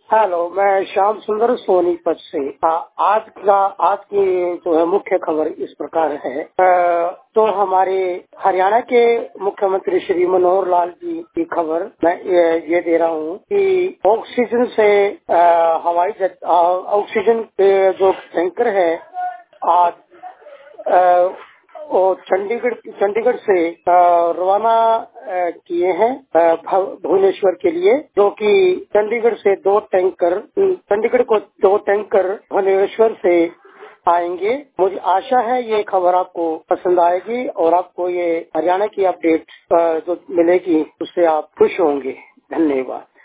Hello, मैं श्याम सुंदर सोनीपत से। आज की जो है मुख्य खबर इस प्रकार है। तो हमारे हरियाणा के मुख्यमंत्री श्री मनोहर लाल जी की खबर मैं ये दे रहा हूँ कि ऑक्सीजन से ऑक्सीजन के जो टैंकर है आज और चंडीगढ़ से रवाना किए हैं भुवनेश्वर के लिए, जो कि चंडीगढ़ को दो टैंकर भुवनेश्वर से आएंगे। मुझे आशा है ये खबर आपको पसंद आएगी और आपको ये हरियाणा की अपडेट जो मिलेगी उससे आप खुश होंगे। धन्यवाद।